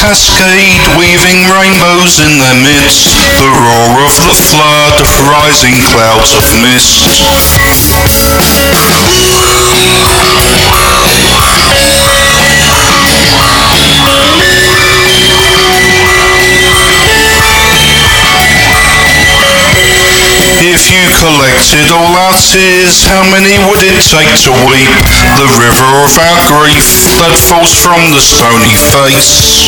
cascade, weaving rainbows in their midst, the roar of the flood of rising clouds of mist. If you collected all our tears, how many would it take to weep the river of our grief that falls from the stony face?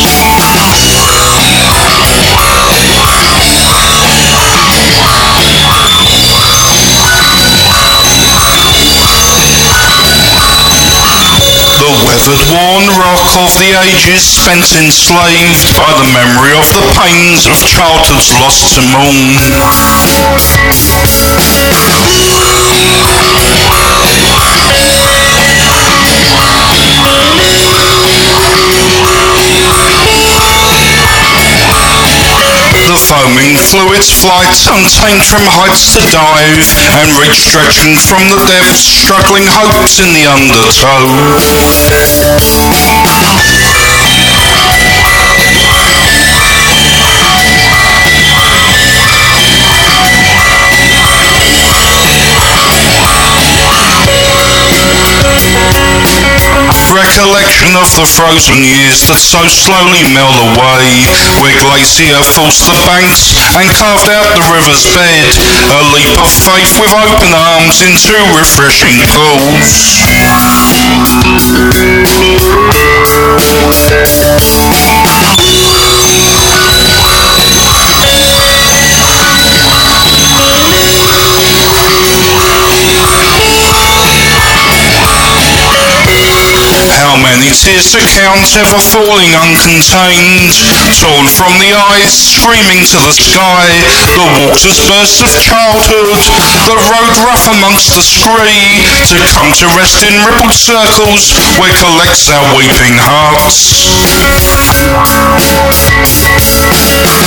The weathered, worn rock of the ages spent enslaved by the memory of the pains of childhood's lost to mourn. The foaming flew its flight, untamed from heights to dive, and reached stretching from the depths, struggling hopes in the undertow. Recollection of the frozen years that so slowly melt away, where glacier forced the banks and carved out the river's bed, a leap of faith with open arms into refreshing pools. How many tears to count, ever falling uncontained, torn from the eyes, screaming to the sky, the waters burst of childhood, that rode rough amongst the scree, to come to rest in rippled circles, where collects our weeping hearts.